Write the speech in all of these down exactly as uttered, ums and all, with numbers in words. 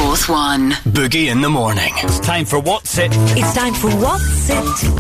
Fourth One. Boogie in the morning. It's time for What's It? It's time for What's It?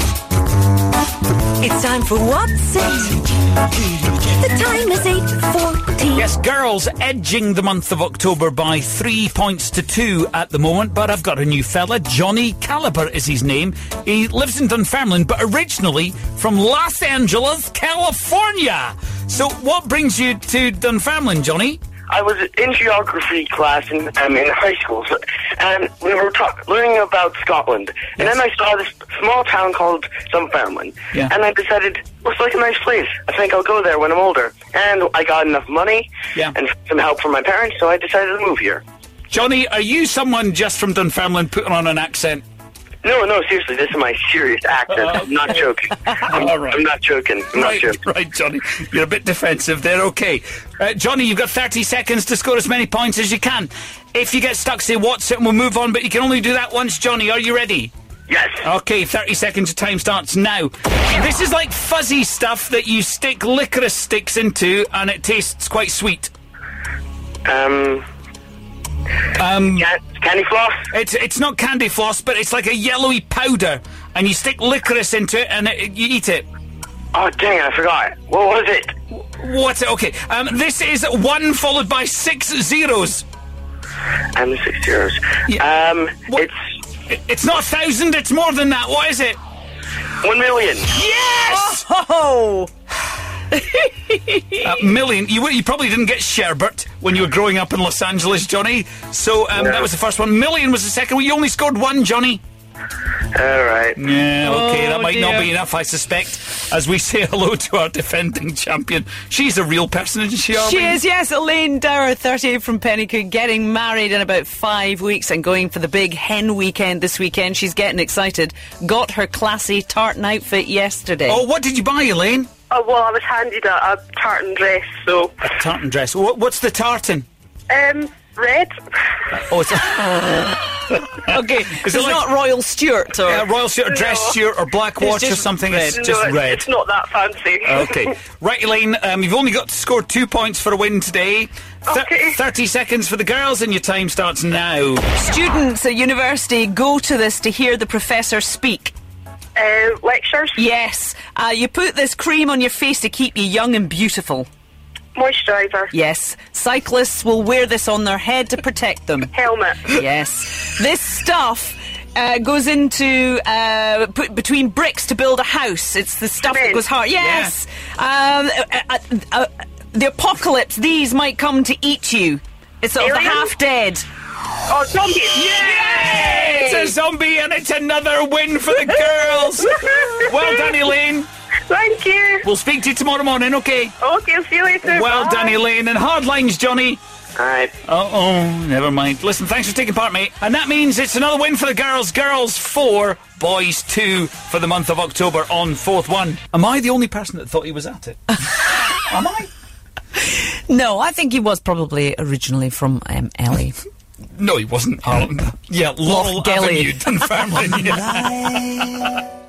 It's time for What's It? The time is eight forty. Yes, girls edging the month of October by three points to two at the moment, but I've got a new fella. Johnny Caliber is his name. He lives in Dunfermline, but originally from Los Angeles, California. So what brings you to Dunfermline, Johnny? I was in geography class in, um, in high school, so, and we were ta- learning about Scotland. And Yes. then I saw this small town called Dunfermline. Yeah. And I decided, looks like a nice place. I think I'll go there when I'm older. And I got enough money Yeah. and some help from my parents, so I decided to move here. Johnny, are you someone just from Dunfermline putting on an accent? No, no, seriously, this is my serious accent. I'm not joking. I'm, All right. I'm not joking. I'm not Right, joking. right, Johnny. You're a bit defensive there. Okay. Uh, Johnny, you've got thirty seconds to score as many points as you can. If you get stuck, say what's it and we'll move on, but you can only do that once, Johnny. Are you ready? Yes. Okay, thirty seconds of time starts now. This is like fuzzy stuff that you stick licorice sticks into and it tastes quite sweet. Um, Um, can- candy floss? it's it's not candy floss, but it's like a yellowy powder, and you stick licorice into it and it, you eat it. Oh, dang it, I forgot. What was it? What's it? Okay, um, this is one followed by six zeros. Um, six zeros. Yeah. Um, What- it's It- It's not a thousand, it's more than that. What is it? one million. Yes! Oh! A million. You, w- you probably didn't get sherbet when you were growing up in Los Angeles, Johnny. So um, No. that was the first one. Million was the second one. You only scored one, Johnny. All right. Yeah, okay, Oh, that might not dear. be enough, I suspect, as we say hello to our defending champion. She's a real person, isn't she, Arlene? She is, yes. Elaine Dower, thirty-eight from Pennycook, getting married in about five weeks and going for the big hen weekend this weekend. She's getting excited. Got her classy tartan outfit yesterday. Oh, what did you buy, Elaine? Oh, well, I was handed a, a tartan dress, so... A tartan dress. What, what's the tartan? Um, red? Oh, it's a Okay, Is it's it like- not Royal Stewart or... uh, Royal Stewart, dress No. Stewart, or Black Watch or just something. red. It's just no, red. It's not that fancy. Okay. Right, Elaine, um, you've only got to score two points for a win today. Thir- Okay. thirty seconds for the girls, and your time starts now. Students at university go to this to hear the professor speak. Uh, lectures? Yes. Uh, you put this cream on your face to keep you young and beautiful. Moisturiser? Yes. Cyclists will wear this on their head to protect them. Helmet? Yes. This stuff uh, goes into uh, put between bricks to build a house. It's the stuff that Cement. goes hard. Yes. Um, uh, uh, uh, the apocalypse. These might come to eat you. It's sort of the Aliens? half dead. Oh, zombies! Yay! It's a zombie, and it's another win for the girls. Well done, Elaine. Thank you. We'll speak to you tomorrow morning, okay? Okay, I'll see you later. Well Bye. done, Elaine. And hard lines, Johnny. All right. Uh-oh, never mind. Listen, thanks for taking part, mate. And that means it's another win for the girls. Girls four, boys two for the month of October on Fourth One. Am I the only person that thought he was at it? Am I? No, I think he was probably originally from um, Ellie. No, he wasn't. Oh, yeah, Laurel Lochgelly. Avenue, Dunfermline. Yeah.